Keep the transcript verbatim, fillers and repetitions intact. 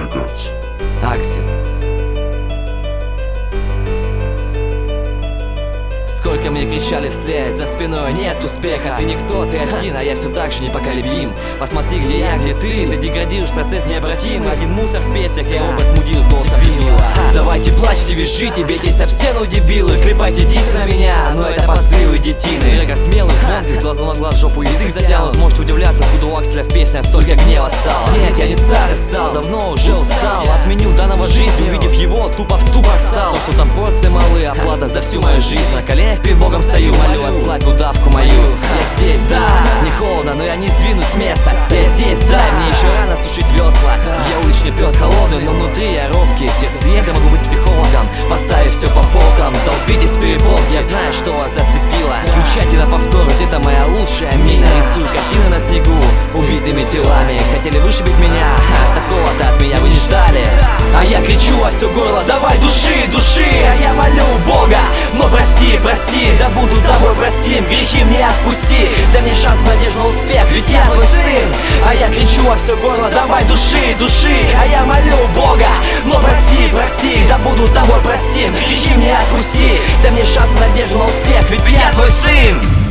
Records. Аксель. Сколько мне кричали вслед, за спиной нет успеха. Ты никто, ты один, а я все так же непоколебим. Посмотри, где я, где ты, ты деградируешь, процесс необратимый. Один мусор в песнях, я образ мудил с голосом винила. Давайте плачьте, визжите, бейтесь об стену, дебилы. Клепайте диск на меня, но это посылы детины. Трека смелый, звонкий, с глазу на глаз, жопу язык затянут. Можете удивляться, откуда у Акселя в песнях столько гнева стало. Нет, я не старый стал, давно уже устал от меню данного жизни. Увидев его, тупо в ступор стал. То, что там порции малы, оплата за всю мою жизнь. На коленях перед Богом стою, молю, ослабь удавку мою. Я здесь, да, не холодно, но я не сдвинусь с места. Я здесь, дай мне еще рано сушить весла. Я уличный пес холодный, но внутри я робкий. Сердцеедом могу быть психологом, поставив все по полкам. Толпитесь перепол, я знаю, что вас зацепило. Включайте на повтор, это моя лучшая мина. Рисую картины на снегу, убитыми телами. Хотели вышибить меня, ха, такого-то от меня вы не ждали. А я кричу во все горло, давай души, души. А я молю Бога, но прости, прости, да буду тобой простим. Грехи мне отпусти, дай мне шанс, надежду на успех, ведь я твой сын. А я кричу во все горло, давай души, души. А я молю Бога, но прости, прости, да буду тобой простим. Грехи мне отпусти, дай мне шанс, надежду на успех, ведь я твой сын.